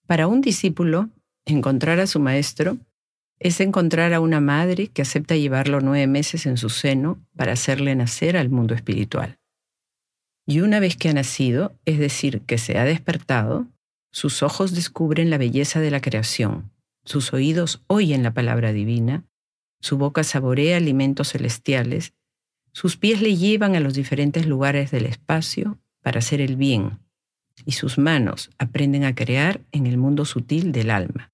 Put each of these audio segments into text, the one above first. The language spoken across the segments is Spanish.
Para un discípulo, encontrar a su maestro es encontrar a una madre que acepta llevarlo 9 meses en su seno para hacerle nacer al mundo espiritual. Y una vez que ha nacido, es decir, que se ha despertado, sus ojos descubren la belleza de la creación, sus oídos oyen la palabra divina, su boca saborea alimentos celestiales, sus pies le llevan a los diferentes lugares del espacio para hacer el bien, y sus manos aprenden a crear en el mundo sutil del alma.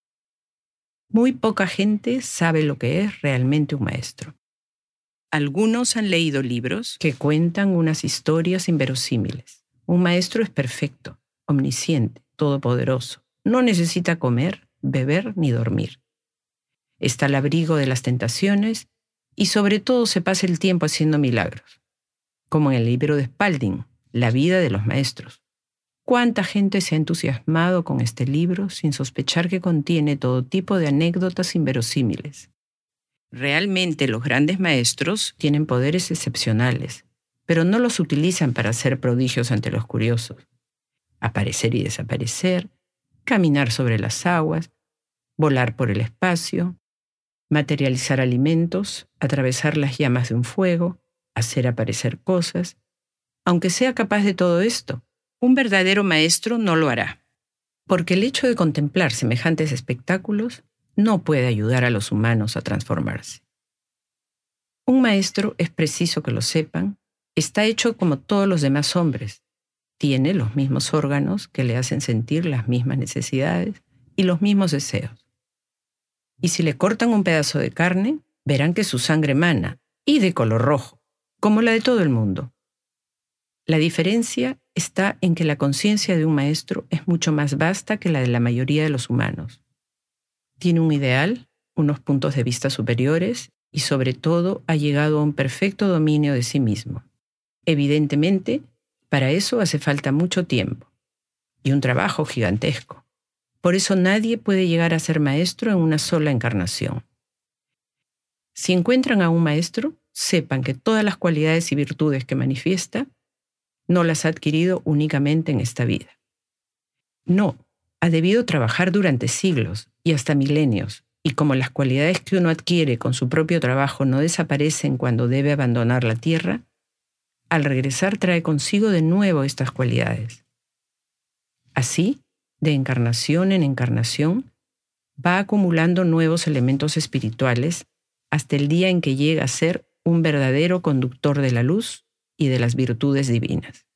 Muy poca gente sabe lo que es realmente un maestro. Algunos han leído libros que cuentan unas historias inverosímiles. Un maestro es perfecto, omnisciente, todopoderoso. No necesita comer, beber ni dormir. Está al abrigo de las tentaciones y sobre todo se pasa el tiempo haciendo milagros. Como en el libro de Spalding, La vida de los maestros. ¿Cuánta gente se ha entusiasmado con este libro sin sospechar que contiene todo tipo de anécdotas inverosímiles? Realmente los grandes maestros tienen poderes excepcionales, pero no los utilizan para hacer prodigios ante los curiosos. Aparecer y desaparecer, caminar sobre las aguas, volar por el espacio, materializar alimentos, atravesar las llamas de un fuego, hacer aparecer cosas. Aunque sea capaz de todo esto, un verdadero maestro no lo hará, porque el hecho de contemplar semejantes espectáculos no puede ayudar a los humanos a transformarse. Un maestro, es preciso que lo sepan, está hecho como todos los demás hombres. Tiene los mismos órganos que le hacen sentir las mismas necesidades y los mismos deseos. Y si le cortan un pedazo de carne, verán que su sangre emana, y de color rojo, como la de todo el mundo. La diferencia está en que la conciencia de un maestro es mucho más vasta que la de la mayoría de los humanos. Tiene un ideal, unos puntos de vista superiores y sobre todo ha llegado a un perfecto dominio de sí mismo. Evidentemente, para eso hace falta mucho tiempo y un trabajo gigantesco. Por eso nadie puede llegar a ser maestro en una sola encarnación. Si encuentran a un maestro, sepan que todas las cualidades y virtudes que manifiesta no las ha adquirido únicamente en esta vida. No, ha debido trabajar durante siglos y hasta milenios, y como las cualidades que uno adquiere con su propio trabajo no desaparecen cuando debe abandonar la tierra, al regresar trae consigo de nuevo estas cualidades. Así, de encarnación en encarnación, va acumulando nuevos elementos espirituales hasta el día en que llega a ser un verdadero conductor de la luz y de las virtudes divinas.